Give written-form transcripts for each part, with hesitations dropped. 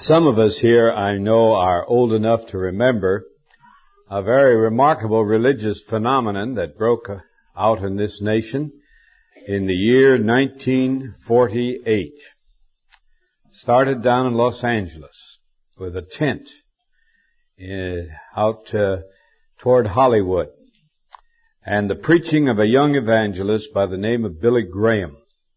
Some of us here, I know, are old enough to remember a very remarkable religious phenomenon that broke out in this nation in the year 1948. Started down in Los Angeles with a tent out toward Hollywood, and the preaching of a young evangelist by the name of Billy Graham.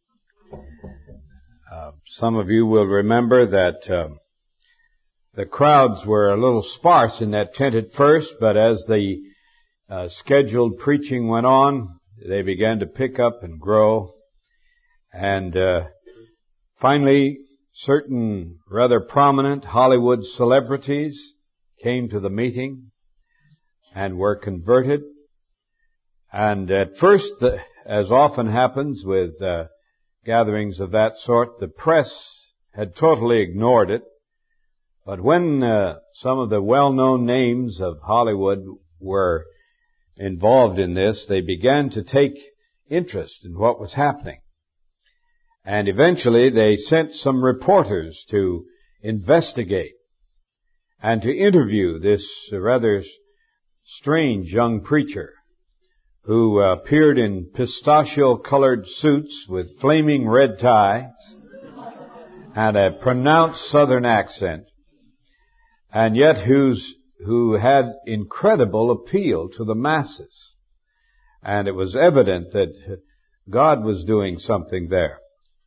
Some of you will remember that the crowds were a little sparse in that tent at first, but as the scheduled preaching went on, they began to pick up and grow. And finally, certain rather prominent Hollywood celebrities came to the meeting and were converted. And at first, as often happens with gatherings of that sort, the press had totally ignored it. But when some of the well-known names of Hollywood were involved in this, they began to take interest in what was happening. And eventually they sent some reporters to investigate and to interview this rather strange young preacher who appeared in pistachio-colored suits with flaming red ties and a pronounced southern accent, and yet who had incredible appeal to the masses. And it was evident that God was doing something there.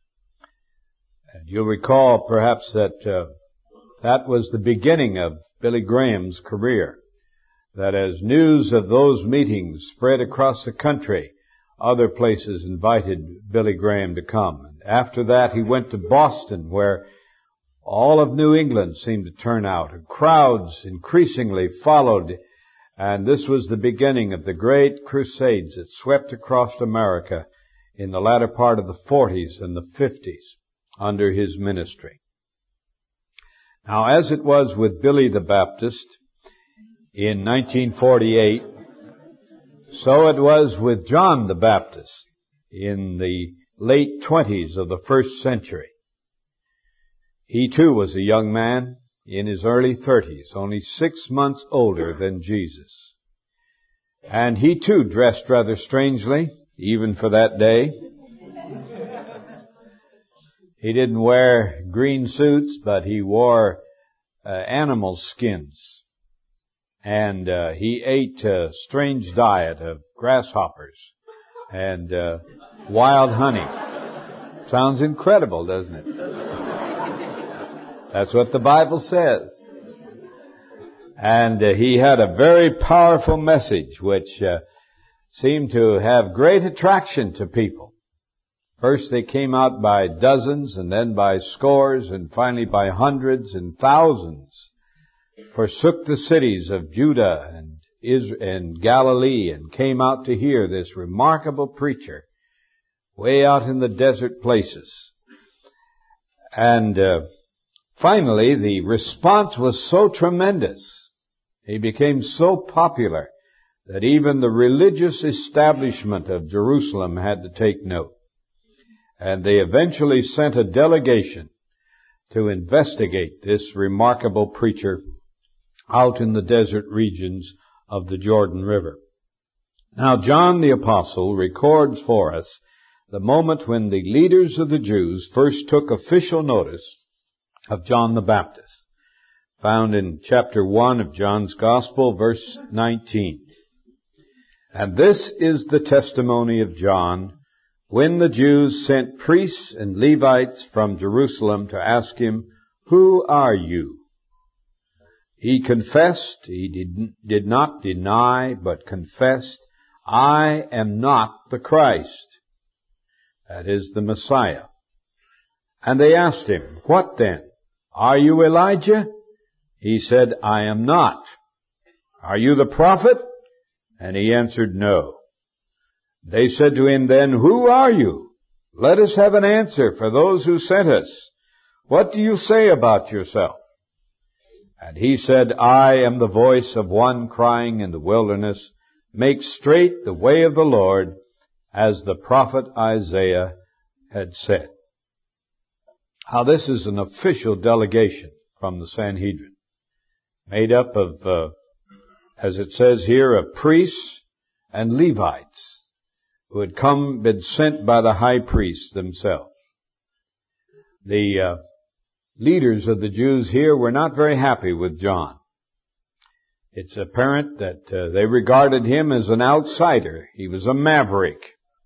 And you'll recall perhaps that that was the beginning of Billy Graham's career. That as news of those meetings spread across the country, other places invited Billy Graham to come. And after that, he went to Boston, where all of New England seemed to turn out, and crowds increasingly followed. And this was the beginning of the great crusades that swept across America in the latter part of the 40s and the 50s under his ministry. Now, as it was with Billy the Baptist in 1948, so it was with John the Baptist in the late 20s of the first century. He too was a young man in his early 30s, only 6 months older than Jesus. And he too dressed rather strangely, even for that day. He didn't wear green suits, but he wore animal skins. And he ate a strange diet of grasshoppers and wild honey. Sounds incredible, doesn't it? That's what the Bible says. And he had a very powerful message which seemed to have great attraction to people. First they came out by dozens, and then by scores, and finally by hundreds and thousands. Forsook the cities of Judah and Israel and Galilee and came out to hear this remarkable preacher way out in the desert places. And finally, the response was so tremendous, he became so popular, that even the religious establishment of Jerusalem had to take note. And they eventually sent a delegation to investigate this remarkable preacher out in the desert regions of the Jordan River. Now, John the Apostle records for us the moment when the leaders of the Jews first took official notice of John the Baptist, found in chapter 1 of John's Gospel, verse 19. And this is the testimony of John when the Jews sent priests and Levites from Jerusalem to ask him, "Who are you?" He confessed, he did not deny, but confessed, "I am not the Christ," that is, the Messiah. And they asked him, "What then? Are you Elijah?" He said, "I am not." "Are you the prophet?" And he answered, "No." They said to him then, "Who are you? Let us have an answer for those who sent us. What do you say about yourself?" And he said, "I am the voice of one crying in the wilderness, 'Make straight the way of the Lord,' as the prophet Isaiah had said." Now, this is an official delegation from the Sanhedrin, made up of, as it says here, of priests and Levites who had been sent by the high priests themselves. The leaders of the Jews here were not very happy with John. It's apparent that they regarded him as an outsider. He was a maverick.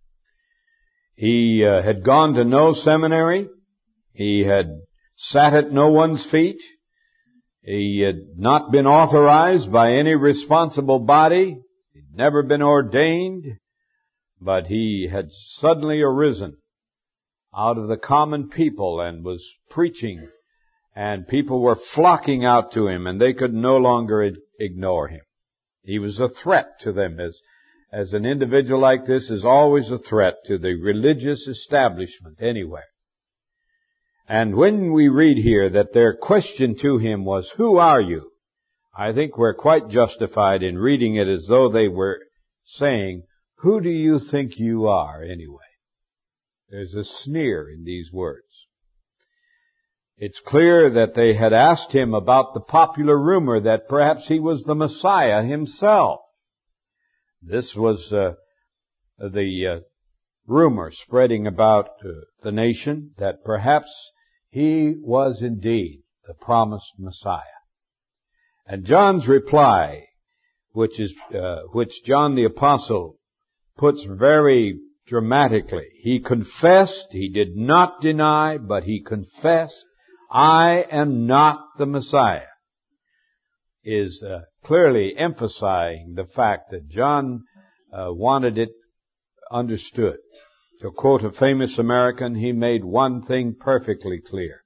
He had gone to no seminary. He had sat at no one's feet. He had not been authorized by any responsible body. He'd never been ordained. But he had suddenly arisen out of the common people and was preaching, and people were flocking out to him, and they could no longer ignore him. He was a threat to them, as an individual like this is always a threat to the religious establishment anywhere. And when we read here that their question to him was, "Who are you?" I think we're quite justified in reading it as though they were saying, "Who do you think you are anyway?" There's a sneer in these words. It's clear that they had asked him about the popular rumor that perhaps he was the Messiah himself. This was the rumor spreading about the nation that perhaps he was indeed the promised Messiah. And John's reply, which John the Apostle puts very dramatically, he confessed, he did not deny, but he confessed, "I am not the Messiah," is clearly emphasizing the fact that John wanted it understood. To quote a famous American, he made one thing perfectly clear,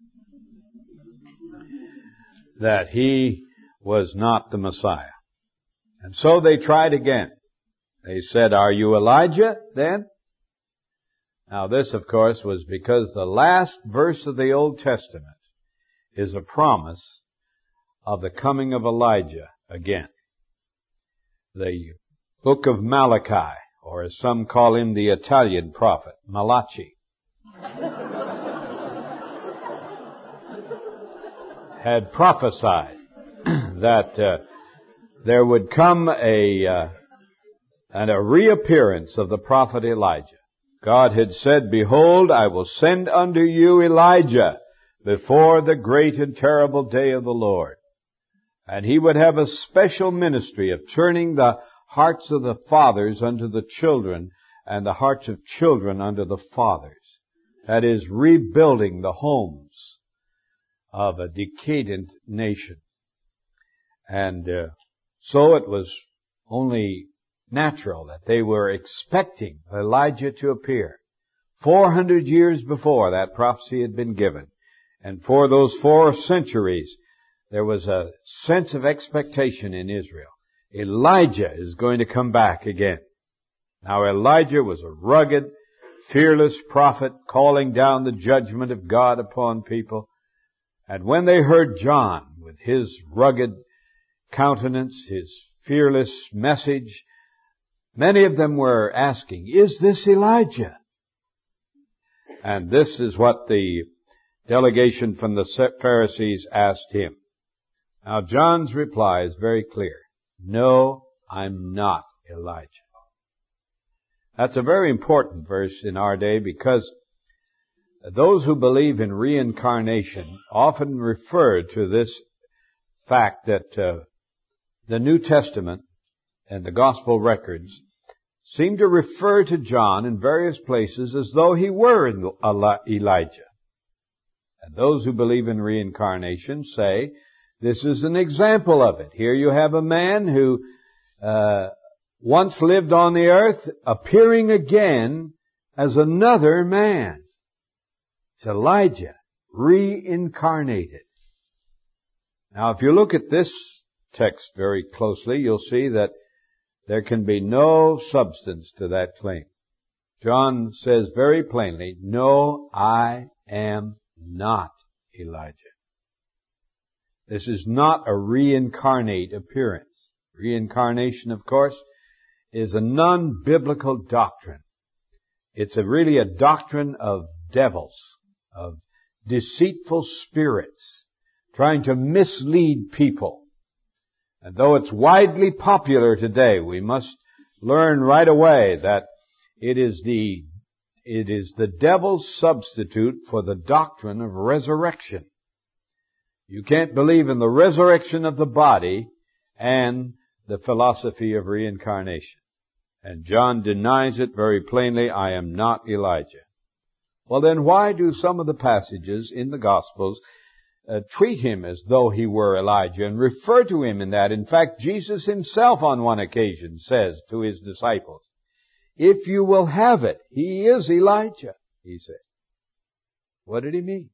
that he was not the Messiah. And so they tried again. They said, "Are you Elijah then?" Now this, of course, was because the last verse of the Old Testament is a promise of the coming of Elijah again. The book of Malachi, or as some call him, the Italian prophet, Malachi, had prophesied that there would come a reappearance of the prophet Elijah. God had said, "Behold, I will send unto you Elijah before the great and terrible day of the Lord." And he would have a special ministry of turning the hearts of the fathers unto the children, and the hearts of children unto the fathers. That is, rebuilding the homes of a decadent nation. And so it was only natural that they were expecting Elijah to appear. 400 years before that prophecy had been given. And for those 4 centuries, there was a sense of expectation in Israel. Elijah is going to come back again. Now Elijah was a rugged, fearless prophet calling down the judgment of God upon people. And when they heard John with his rugged countenance, his fearless message, many of them were asking, "Is this Elijah?" And this is what the delegation from the Pharisees asked him. Now John's reply is very clear. "No, I'm not Elijah." That's a very important verse in our day, because those who believe in reincarnation often refer to this fact that the New Testament and the Gospel records seem to refer to John in various places as though he were Elijah. And those who believe in reincarnation say this is an example of it. Here you have a man who once lived on the earth appearing again as another man. It's Elijah, reincarnated. Now, if you look at this text very closely, you'll see that there can be no substance to that claim. John says very plainly, "No, I am not Elijah." This is not a reincarnate appearance. Reincarnation, of course, is a non-biblical doctrine. It's really a doctrine of devils, of deceitful spirits, trying to mislead people. And though it's widely popular today, we must learn right away that it is the devil's substitute for the doctrine of resurrection. You can't believe in the resurrection of the body and the philosophy of reincarnation. And John denies it very plainly, I am not Elijah. Well then, why do some of the passages in the Gospels treat him as though he were Elijah and refer to him in that? In fact, Jesus himself on one occasion says to his disciples, if you will have it, he is Elijah, he said. What did he mean?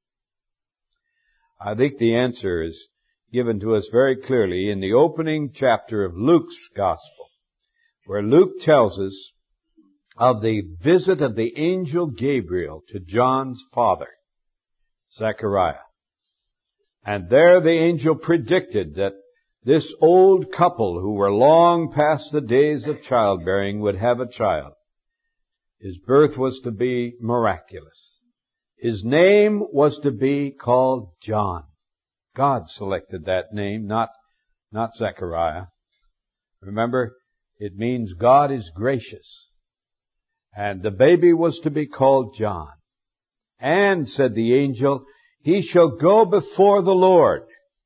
I think the answer is given to us very clearly in the opening chapter of Luke's Gospel, where Luke tells us of the visit of the angel Gabriel to John's father, Zechariah. And there the angel predicted that this old couple who were long past the days of childbearing would have a child. His birth was to be miraculous. His name was to be called John. God selected that name, not Zechariah. Remember, it means God is gracious. And the baby was to be called John. And, said the angel, he shall go before the Lord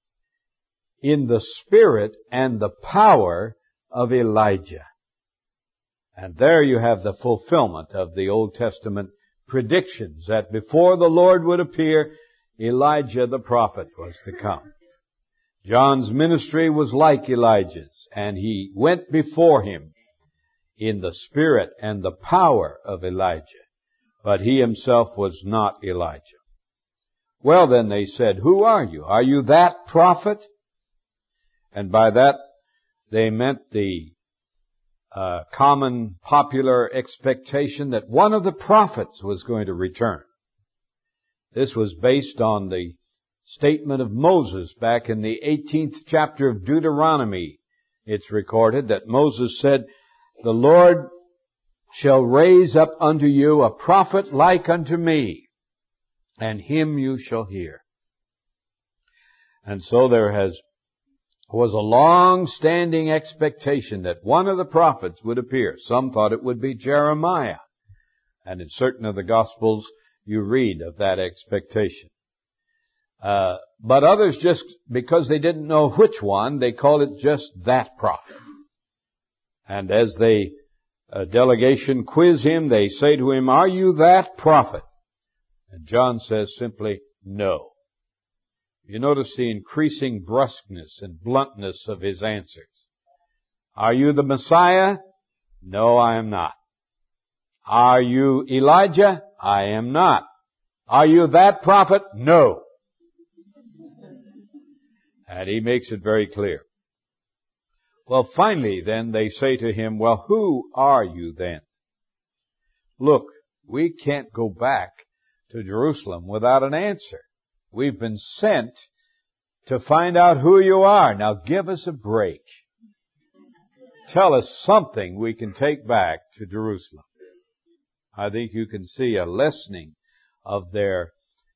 in the spirit and the power of Elijah. And there you have the fulfillment of the Old Testament predictions that before the Lord would appear, Elijah the prophet was to come. John's ministry was like Elijah's, and he went before him in the spirit and the power of Elijah. But he himself was not Elijah. Well then, they said, who are you? Are you that prophet? And by that, they meant the common popular expectation that one of the prophets was going to return. This was based on the statement of Moses back in the 18th chapter of Deuteronomy. It's recorded that Moses said, the Lord shall raise up unto you a prophet like unto me, and him you shall hear. And so there was a long-standing expectation that one of the prophets would appear. Some thought it would be Jeremiah. And in certain of the Gospels, you read of that expectation. But others, just because they didn't know which one, they called it just that prophet. And as a delegation quiz him, they say to him, are you that prophet? And John says simply, no. You notice the increasing brusqueness and bluntness of his answers. Are you the Messiah? No, I am not. Are you Elijah? I am not. Are you that prophet? No. And he makes it very clear. Well, finally, then, they say to him, well, who are you then? Look, we can't go back to Jerusalem without an answer. We've been sent to find out who you are. Now give us a break. Tell us something we can take back to Jerusalem. I think you can see a lessening of their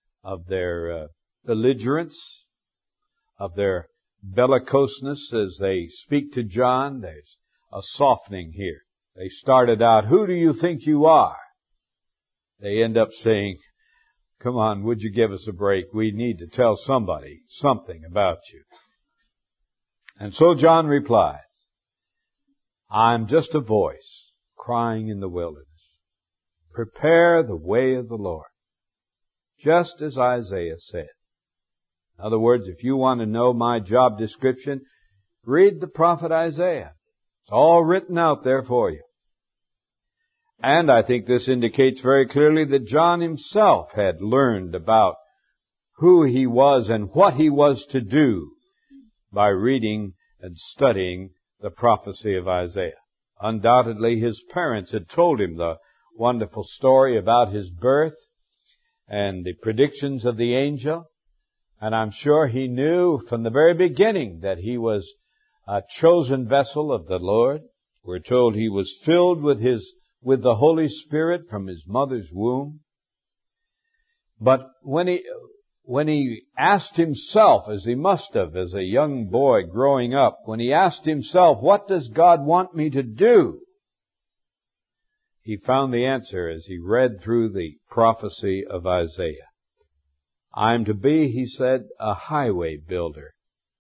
belligerence, of their bellicoseness as they speak to John. There's a softening here. They started out, who do you think you are? They end up saying, come on, would you give us a break? We need to tell somebody something about you. And so John replies, I'm just a voice crying in the wilderness. Prepare the way of the Lord, just as Isaiah said. In other words, if you want to know my job description, read the prophet Isaiah. It's all written out there for you. And I think this indicates very clearly that John himself had learned about who he was and what he was to do by reading and studying the prophecy of Isaiah. Undoubtedly, his parents had told him the wonderful story about his birth and the predictions of the angel. And I'm sure he knew from the very beginning that he was a chosen vessel of the Lord. We're told he was filled with the Holy Spirit from his mother's womb. But when when he asked himself, as he must have as a young boy growing up, when he asked himself, what does God want me to do? He found the answer as he read through the prophecy of Isaiah. I'm to be, he said, a highway builder.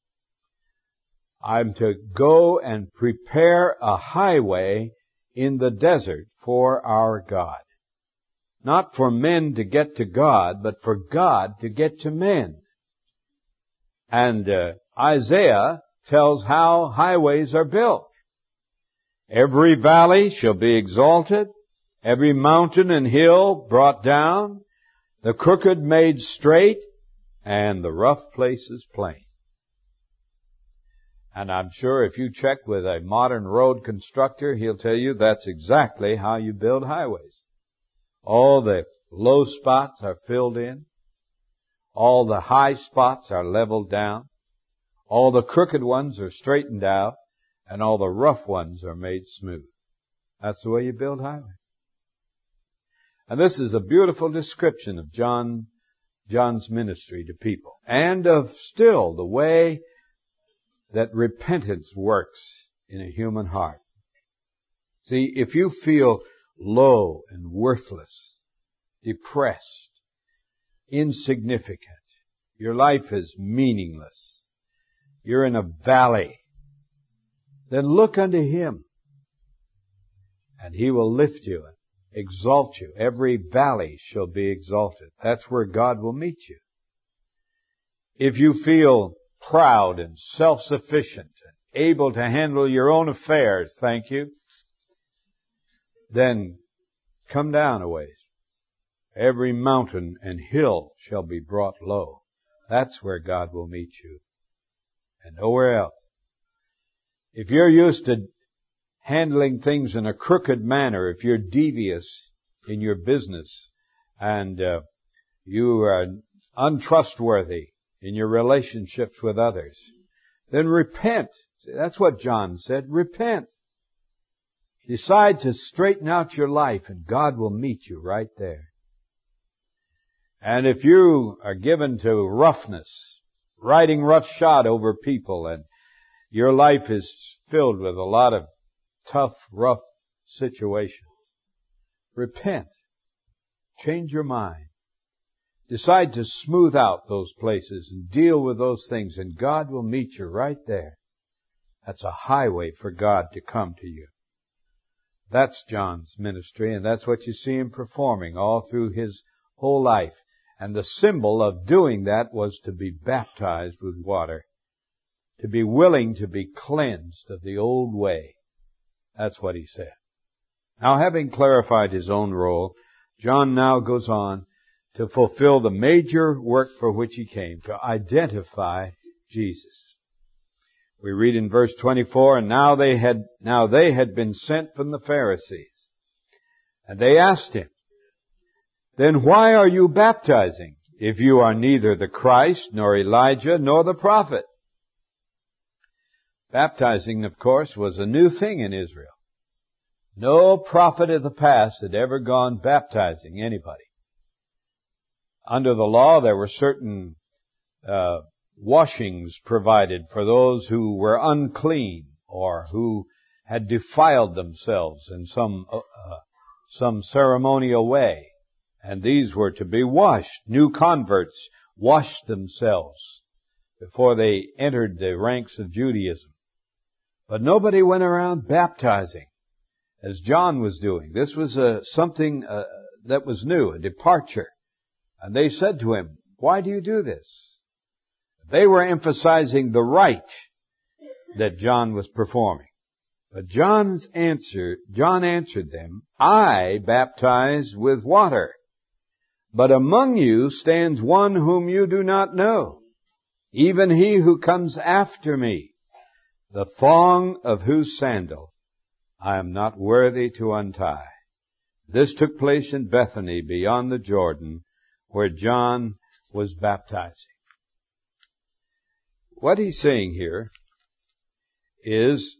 I'm to go and prepare a highway in the desert for our God. Not for men to get to God, but for God to get to men. And Isaiah tells how highways are built. Every valley shall be exalted, every mountain and hill brought down, the crooked made straight, and the rough places plain. And I'm sure if you check with a modern road constructor, he'll tell you that's exactly how you build highways. All the low spots are filled in. All the high spots are leveled down. All the crooked ones are straightened out. And all the rough ones are made smooth. That's the way you build highways. And this is a beautiful description of John's ministry to people. And of still the way that repentance works in a human heart. See, if you feel low and worthless, depressed, insignificant, your life is meaningless, you're in a valley, then look unto Him, and He will lift you and exalt you. Every valley shall be exalted. That's where God will meet you. If you feel proud and self-sufficient and able to handle your own affairs, thank you, then come down a ways. Every mountain and hill shall be brought low. That's where God will meet you, and nowhere else. If you're used to handling things in a crooked manner, if you're devious in your business, and you are untrustworthy in your relationships with others, then repent. See, that's what John said. Repent. Decide to straighten out your life, and God will meet you right there. And if you are given to roughness, riding roughshod over people, and your life is filled with a lot of tough, rough situations, repent. Change your mind. Decide to smooth out those places and deal with those things, and God will meet you right there. That's a highway for God to come to you. That's John's ministry, and that's what you see him performing all through his whole life. And the symbol of doing that was to be baptized with water, to be willing to be cleansed of the old way. That's what he said. Now, having clarified his own role, John now goes on to fulfill the major work for which he came, to identify Jesus. We read in verse 24, and now they had been sent from the Pharisees. And they asked him, then why are you baptizing, if you are neither the Christ, nor Elijah, nor the prophet? Baptizing, of course, was a new thing in Israel. No prophet of the past had ever gone baptizing anybody. Under the law, there were certain washings provided for those who were unclean or who had defiled themselves in some ceremonial way. And these were to be washed. New converts washed themselves before they entered the ranks of Judaism. But nobody went around baptizing as John was doing. This was something that was new, a departure. And they said to him, why do you do this? They were emphasizing the rite that John was performing. But John answered them, I baptize with water, but among you stands one whom you do not know, even he who comes after me, the thong of whose sandal I am not worthy to untie. This took place in Bethany beyond the Jordan, where John was baptizing. What he's saying here is,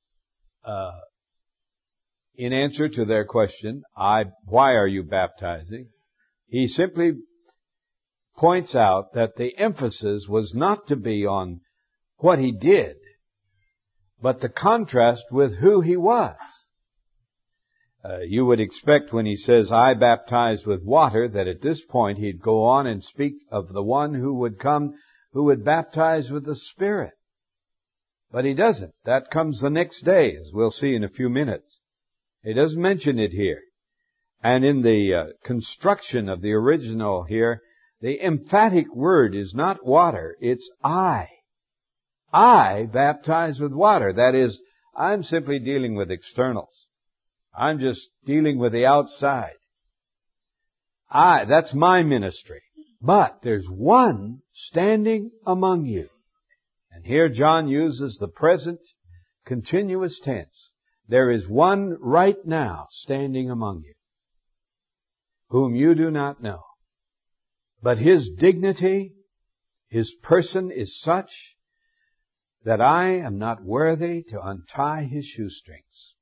in answer to their question, why are you baptizing? He simply points out that the emphasis was not to be on what he did, but the contrast with who he was. You would expect when he says, I baptize with water, that at this point he'd go on and speak of the one who would come, who would baptize with the Spirit. But he doesn't. That comes the next day, as we'll see in a few minutes. He doesn't mention it here. And in the construction of the original here, the emphatic word is not water, it's I. I baptize with water. That is, I'm simply dealing with externals. I'm just dealing with the outside. That's my ministry. But there's one standing among you. And here John uses the present continuous tense. There is one right now standing among you, whom you do not know. But his dignity, his person is such that I am not worthy to untie his shoestrings.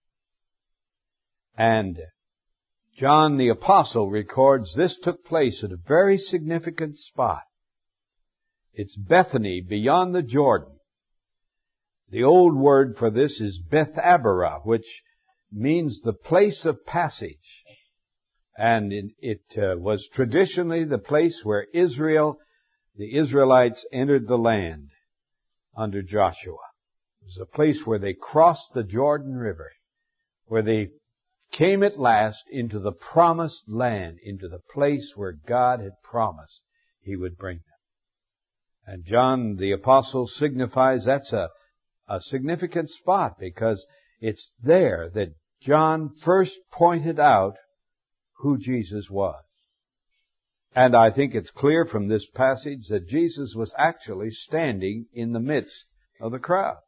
And John the Apostle records this took place at a very significant spot. It's Bethany beyond the Jordan. The old word for this is Bethabara, which means the place of passage. And it was traditionally the place where the Israelites entered the land under Joshua. It was a place where they crossed the Jordan River, where they came at last into the promised land, into the place where God had promised he would bring them. And John the Apostle signifies that's a significant spot because it's there that John first pointed out who Jesus was. And I think it's clear from this passage that Jesus was actually standing in the midst of the crowd.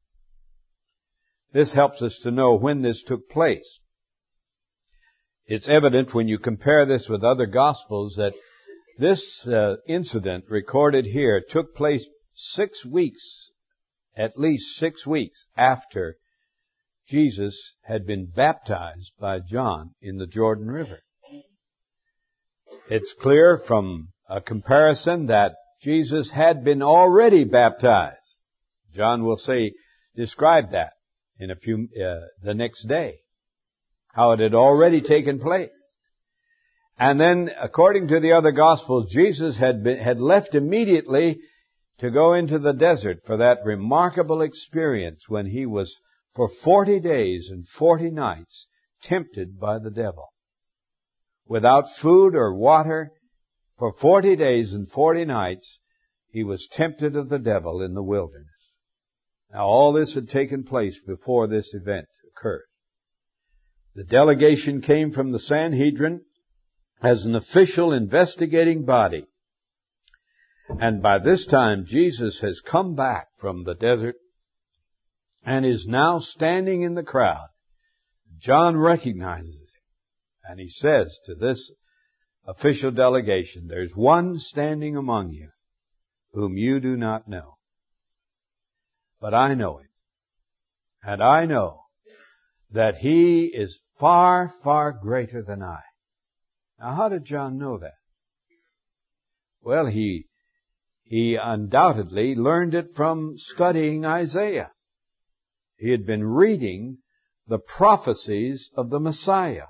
This helps us to know when this took place. It's evident when you compare this with other Gospels that this incident recorded here took place 6 weeks, at least 6 weeks after Jesus had been baptized by John in the Jordan River. It's clear from a comparison that Jesus had been already baptized. John will describe that in the next day, how it had already taken place. And then, according to the other Gospels, Jesus had left immediately to go into the desert for that remarkable experience when he was for 40 days and 40 nights tempted by the devil. Without food or water, for 40 days and 40 nights, he was tempted of the devil in the wilderness. Now, all this had taken place before this event occurred. The delegation came from the Sanhedrin as an official investigating body. And by this time, Jesus has come back from the desert and is now standing in the crowd. John recognizes him, and he says to this official delegation, there's one standing among you whom you do not know. But I know him, and I know that he is far, far greater than I. Now, how did John know that? Well, he undoubtedly learned it from studying Isaiah. He had been reading the prophecies of the Messiah.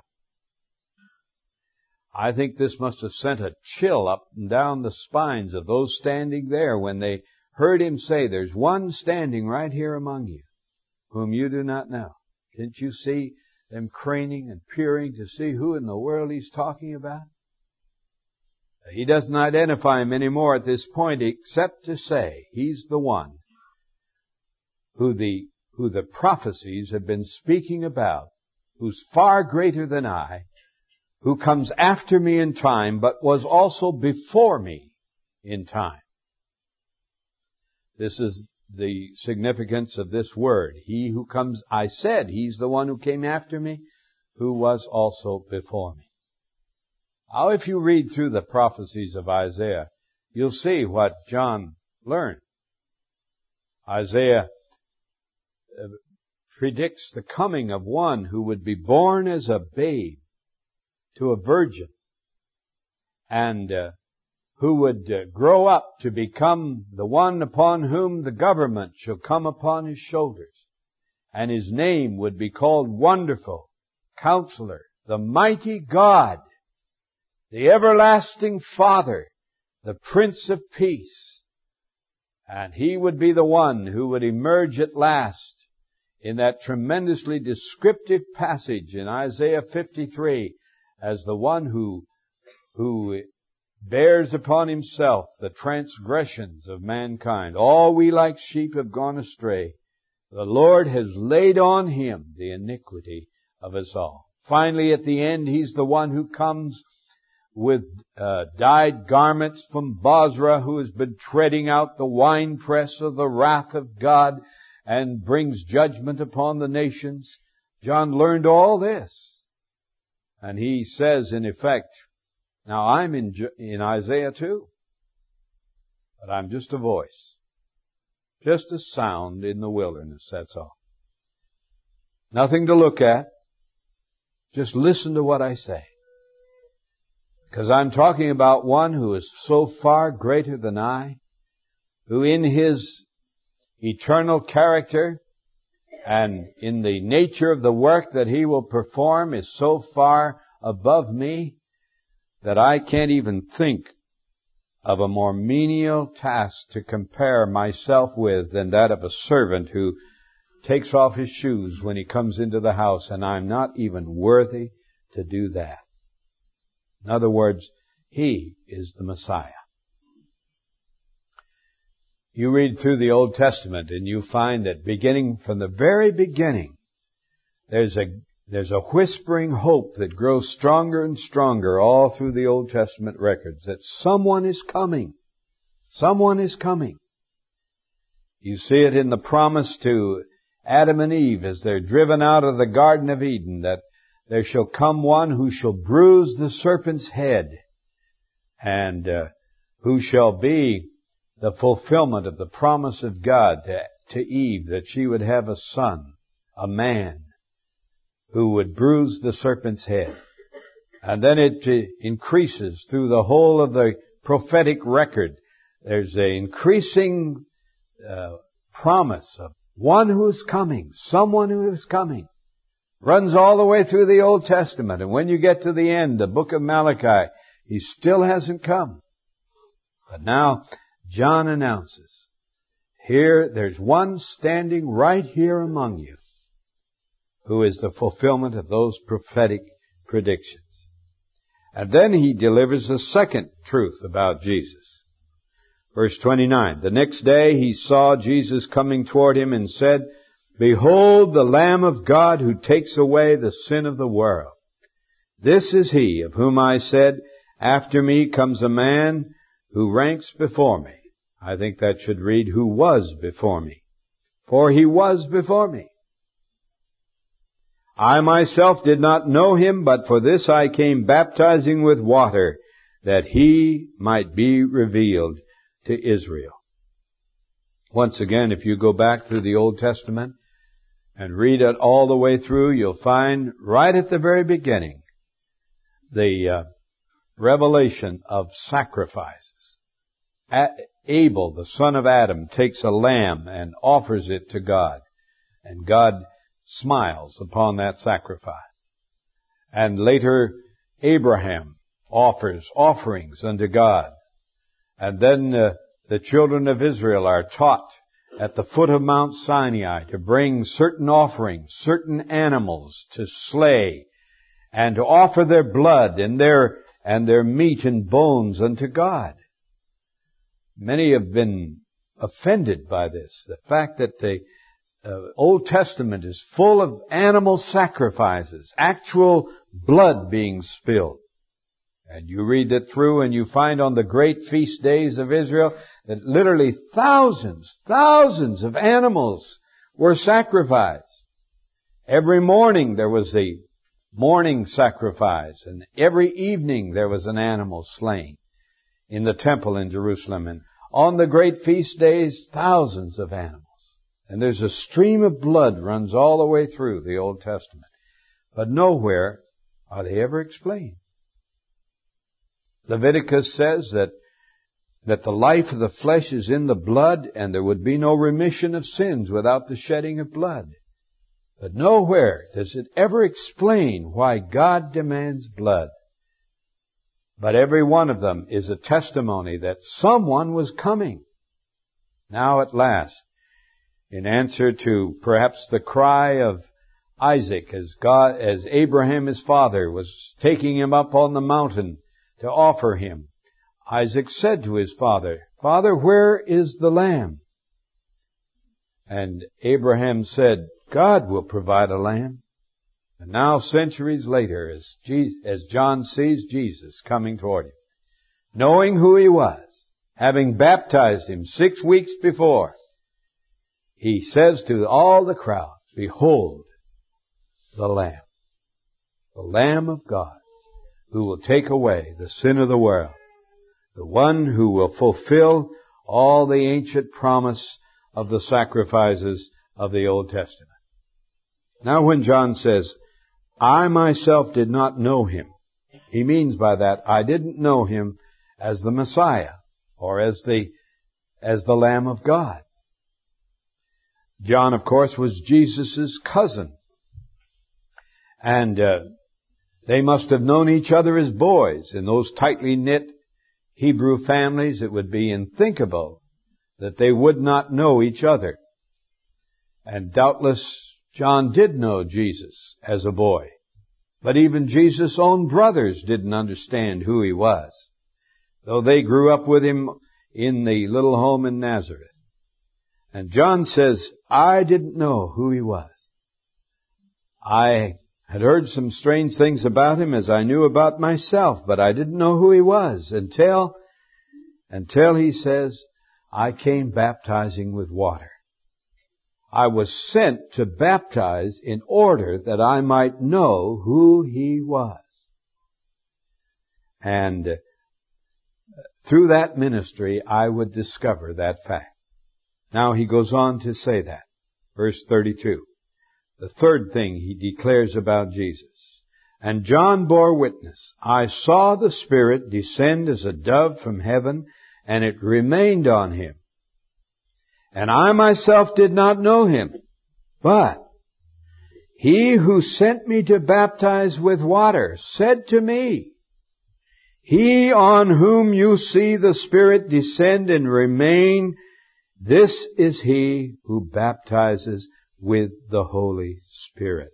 I think this must have sent a chill up and down the spines of those standing there when they heard him say, there's one standing right here among you whom you do not know. Didn't you see them craning and peering to see who in the world he's talking about? He doesn't identify him anymore at this point except to say he's the one who the prophecies have been speaking about, who's far greater than I, who comes after me in time, but was also before me in time. This is the significance of this word. He who comes, I said, he's the one who came after me, who was also before me. Now, if you read through the prophecies of Isaiah, you'll see what John learned. Isaiah predicts the coming of one who would be born as a babe to a virgin, and who would grow up to become the one upon whom the government shall come upon his shoulders. And his name would be called Wonderful, Counselor, the Mighty God, the Everlasting Father, the Prince of Peace. And he would be the one who would emerge at last in that tremendously descriptive passage in Isaiah 53 as the one who bears upon himself the transgressions of mankind. All we like sheep have gone astray. The Lord has laid on him the iniquity of us all. Finally, at the end, he's the one who comes with dyed garments from Bozrah, who has been treading out the winepress of the wrath of God and brings judgment upon the nations. John learned all this. And he says, in effect, now I'm in Isaiah too, but I'm just a voice, just a sound in the wilderness, that's all. Nothing to look at, just listen to what I say. Because I'm talking about one who is so far greater than I, who in his eternal character and in the nature of the work that he will perform is so far above me that I can't even think of a more menial task to compare myself with than that of a servant who takes off his shoes when he comes into the house, and I'm not even worthy to do that. In other words, he is the Messiah. You read through the Old Testament and you find that beginning from the very beginning, there's a whispering hope that grows stronger and stronger all through the Old Testament records that someone is coming. Someone is coming. You see it in the promise to Adam and Eve as they're driven out of the Garden of Eden, that there shall come one who shall bruise the serpent's head, and who shall be the fulfillment of the promise of God to Eve, that she would have a son, a man, who would bruise the serpent's head. And then it increases through the whole of the prophetic record. There's an increasing promise of one who is coming, someone who is coming. Runs all the way through the Old Testament. And when you get to the end, the book of Malachi, he still hasn't come. But now, John announces, here, there's one standing right here among you, who is the fulfillment of those prophetic predictions. And then he delivers the second truth about Jesus. Verse 29, the next day he saw Jesus coming toward him and said, Behold the Lamb of God who takes away the sin of the world. This is he of whom I said, After me comes a man who ranks before me. I think that should read, who was before me. For he was before me. I myself did not know him, but for this I came baptizing with water, that he might be revealed to Israel. Once again, if you go back through the Old Testament and read it all the way through, you'll find right at the very beginning the revelation of sacrifices. Abel, the son of Adam, takes a lamb and offers it to God, and God smiles upon that sacrifice. And later, Abraham offers offerings unto God. And then the children of Israel are taught at the foot of Mount Sinai to bring certain offerings, certain animals to slay, and to offer their blood and their meat and bones unto God. Many have been offended by this, the fact that the Old Testament is full of animal sacrifices, actual blood being spilled. And you read it through and you find on the great feast days of Israel that literally thousands of animals were sacrificed. Every morning there was a morning sacrifice, and every evening there was an animal slain in the temple in Jerusalem. And on the great feast days, thousands of animals. And there's a stream of blood runs all the way through the Old Testament. But nowhere are they ever explained. Leviticus says that that the life of the flesh is in the blood, and there would be no remission of sins without the shedding of blood. But nowhere does it ever explain why God demands blood. But every one of them is a testimony that someone was coming. Now at last, in answer to perhaps the cry of Isaac as Abraham his father was taking him up on the mountain to offer him, Isaac said to his father, "Father, where is the lamb?" And Abraham said, "God will provide a lamb." And now, centuries later, as John sees Jesus coming toward him, knowing who he was, having baptized him 6 weeks before, he says to all the crowd, "Behold the Lamb of God, who will take away the sin of the world, the one who will fulfill all the ancient promise of the sacrifices of the Old Testament." Now when John says, "I myself did not know him," he means by that, I didn't know him as the Messiah or as the Lamb of God. John, of course, was Jesus' cousin. And they must have known each other as boys. In those tightly knit Hebrew families, it would be unthinkable that they would not know each other. And doubtless John did know Jesus as a boy. But even Jesus' own brothers didn't understand who he was, though they grew up with him in the little home in Nazareth. And John says, "I didn't know who he was. I had heard some strange things about him as I knew about myself, but I didn't know who he was until he says, I came baptizing with water. I was sent to baptize in order that I might know who he was." And through that ministry, I would discover that fact. Now he goes on to say that. Verse 32. The third thing he declares about Jesus. "And John bore witness. I saw the Spirit descend as a dove from heaven, and it remained on him. And I myself did not know him, but he who sent me to baptize with water said to me, 'He on whom you see the Spirit descend and remain, this is he who baptizes with the Holy Spirit.'"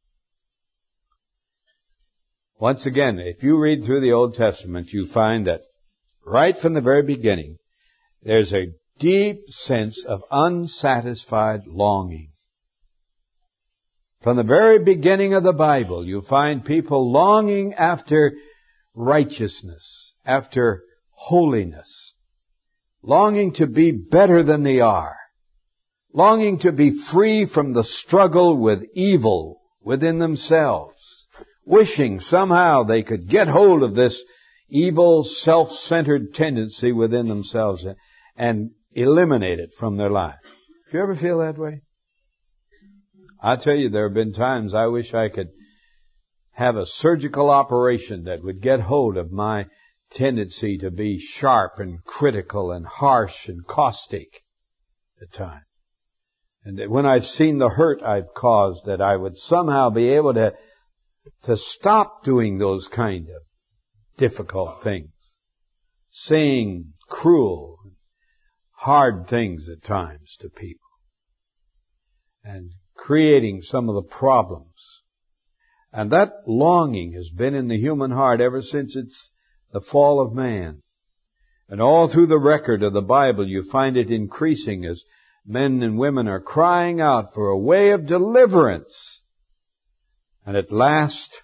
Once again, if you read through the Old Testament, you find that right from the very beginning, there's a deep sense of unsatisfied longing. From the very beginning of the Bible, you find people longing after righteousness, after holiness, longing to be better than they are, longing to be free from the struggle with evil within themselves, wishing somehow they could get hold of this evil, self-centered tendency within themselves and eliminate it from their life. Do you ever feel that way? I tell you, there have been times I wish I could have a surgical operation that would get hold of my tendency to be sharp and critical and harsh and caustic at times. And that when I've seen the hurt I've caused, that I would somehow be able to stop doing those kind of difficult things, saying cruel, hard things at times to people, and creating some of the problems. And that longing has been in the human heart ever since the fall of man. And all through the record of the Bible, you find it increasing as men and women are crying out for a way of deliverance. And at last,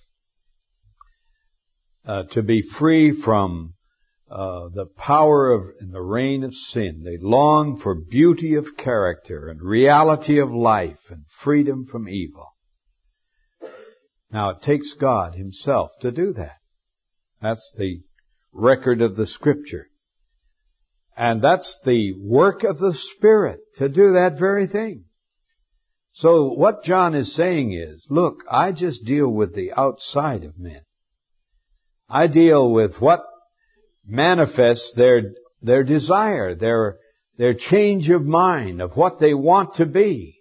to be free from the power of and the reign of sin. They long for beauty of character and reality of life and freedom from evil. Now, it takes God Himself to do that. That's the record of the Scripture. And that's the work of the Spirit to do that very thing. So what John is saying is, look, I just deal with the outside of men. I deal with what manifests their their desire, their change of mind of what they want to be.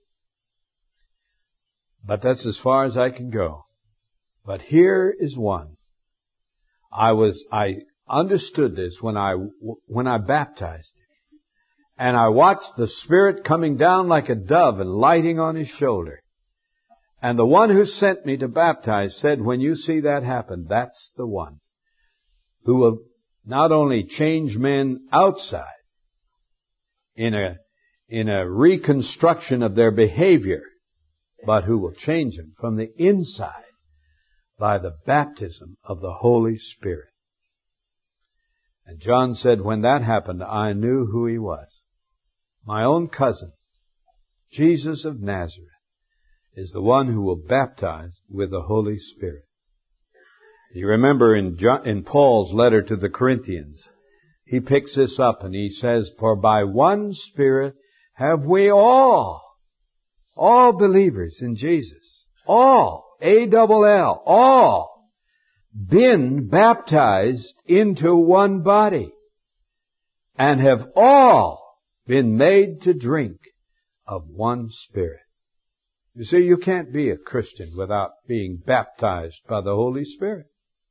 But that's as far as I can go. But here is one. I understood this when I baptized him. And I watched the Spirit coming down like a dove and lighting on his shoulder. And the one who sent me to baptize said, when you see that happen, that's the one who will not only change men outside in a reconstruction of their behavior, but who will change them from the inside by the baptism of the Holy Spirit. And John said, when that happened, I knew who he was. My own cousin, Jesus of Nazareth, is the one who will baptize with the Holy Spirit. You remember in Paul's letter to the Corinthians, he picks this up and he says, for by one Spirit have we all believers in Jesus, all, A-double-L, all, been baptized into one body, and have all been made to drink of one Spirit. You see, you can't be a Christian without being baptized by the Holy Spirit.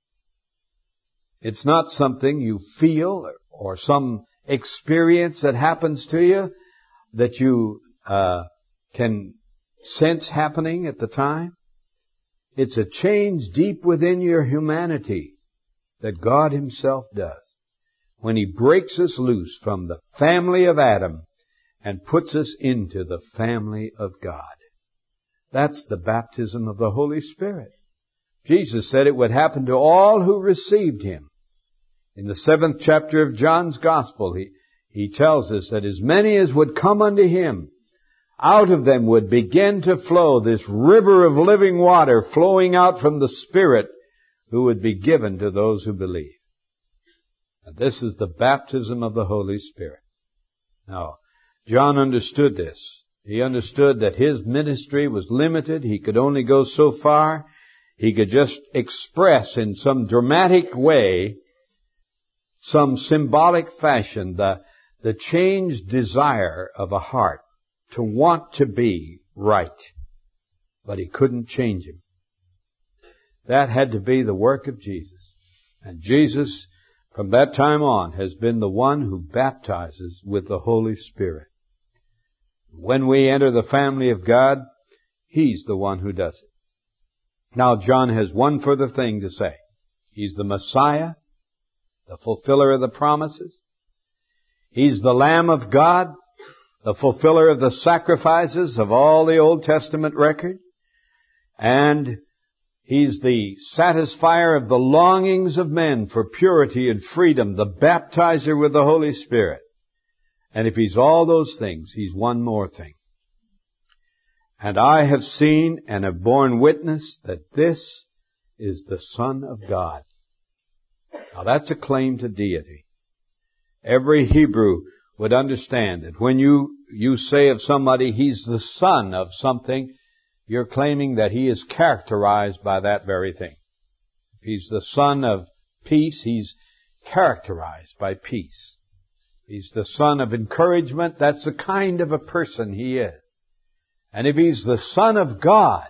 It's not something you feel or some experience that happens to you that you can sense happening at the time. It's a change deep within your humanity that God Himself does when He breaks us loose from the family of Adam and puts us into the family of God. That's the baptism of the Holy Spirit. Jesus said it would happen to all who received Him. In the 7th chapter of John's Gospel, he tells us that as many as would come unto Him, out of them would begin to flow this river of living water flowing out from the Spirit who would be given to those who believe. And this is the baptism of the Holy Spirit. Now, John understood this. He understood that his ministry was limited. He could only go so far. He could just express in some dramatic way, some symbolic fashion, the changed desire of a heart to want to be right. But he couldn't change him. That had to be the work of Jesus. And Jesus, from that time on, has been the one who baptizes with the Holy Spirit. When we enter the family of God, He's the one who does it. Now, John has one further thing to say. He's the Messiah, the fulfiller of the promises. He's the Lamb of God, the fulfiller of the sacrifices of all the Old Testament record. And He's the satisfier of the longings of men for purity and freedom, the baptizer with the Holy Spirit. And if He's all those things, He's one more thing. And I have seen and have borne witness that this is the Son of God. Now that's a claim to deity. Every Hebrew would understand that when you say of somebody, he's the son of something, you're claiming that he is characterized by that very thing. If he's the son of peace, he's characterized by peace. He's the son of encouragement. That's the kind of a person he is. And if he's the Son of God,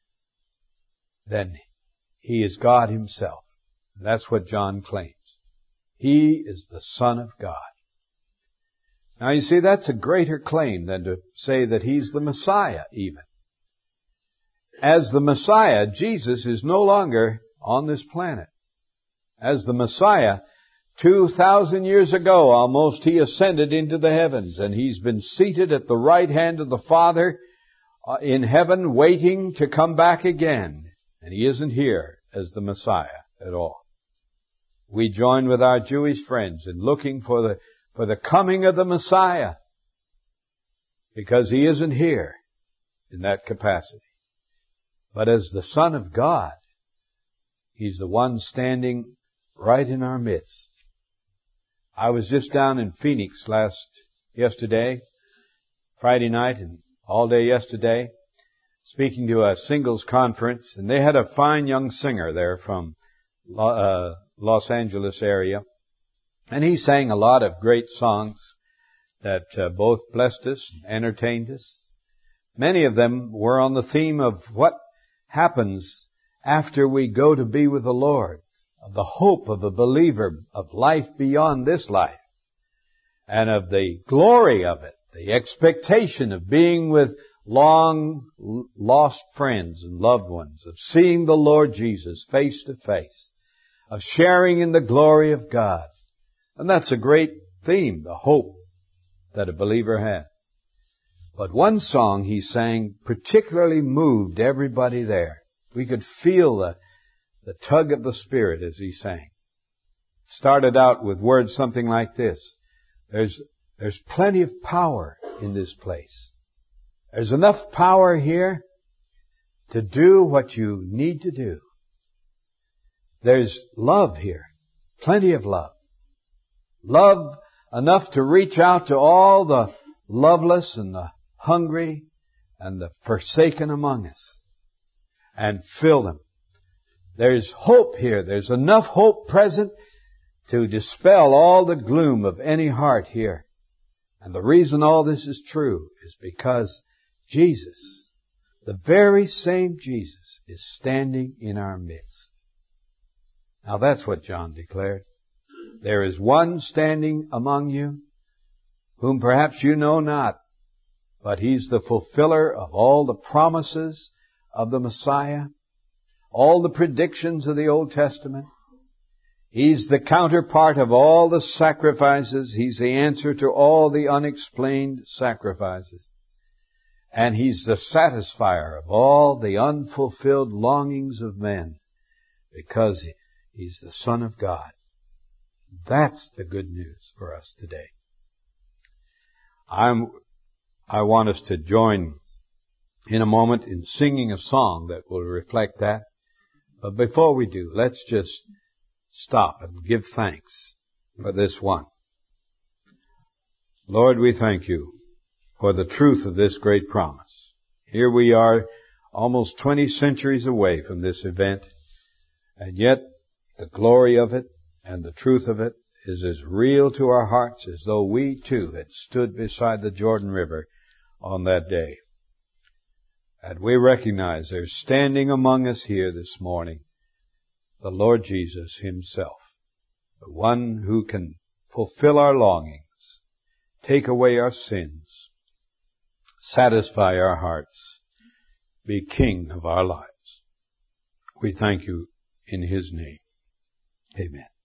then he is God Himself. That's what John claims. He is the Son of God. Now you see, that's a greater claim than to say that He's the Messiah even. As the Messiah, Jesus is no longer on this planet. As the Messiah, 2,000 years ago almost, He ascended into the heavens, and He's been seated at the right hand of the Father in heaven, waiting to come back again. And He isn't here as the Messiah at all. We join with our Jewish friends in looking for the coming of the Messiah, because He isn't here in that capacity. But as the Son of God, He's the one standing right in our midst. I was just down in Phoenix yesterday, Friday night, and all day yesterday, speaking to a singles conference, and they had a fine young singer there from Los Angeles area. And he sang a lot of great songs that both blessed us and entertained us. Many of them were on the theme of what happens after we go to be with the Lord, of the hope of a believer, of life beyond this life, and of the glory of it, the expectation of being with long lost friends and loved ones, of seeing the Lord Jesus face to face, of sharing in the glory of God. And that's a great theme, the hope that a believer has. But one song he sang particularly moved everybody there. We could feel the tug of the Spirit as he sang. It started out with words something like this: There's plenty of power in this place. There's enough power here to do what you need to do. There's love here. Plenty of love. Love enough to reach out to all the loveless and the hungry and the forsaken among us and fill them. There's hope here. There's enough hope present to dispel all the gloom of any heart here. And the reason all this is true is because Jesus, the very same Jesus, is standing in our midst. Now that's what John declared. There is one standing among you whom perhaps you know not, but he's the fulfiller of all the promises of the Messiah, all the predictions of the Old Testament. He's the counterpart of all the sacrifices. He's the answer to all the unexplained sacrifices. And he's the satisfier of all the unfulfilled longings of men, because he's the Son of God. That's the good news for us today. I want us to join in a moment in singing a song that will reflect that. But before we do, let's just stop and give thanks for this one. Lord, we thank you for the truth of this great promise. Here we are, almost 20 centuries away from this event, and yet the glory of it and the truth of it is as real to our hearts as though we too had stood beside the Jordan River on that day. And we recognize there's standing among us here this morning the Lord Jesus himself, the one who can fulfill our longings, take away our sins, satisfy our hearts, be King of our lives. We thank you in his name. Amen.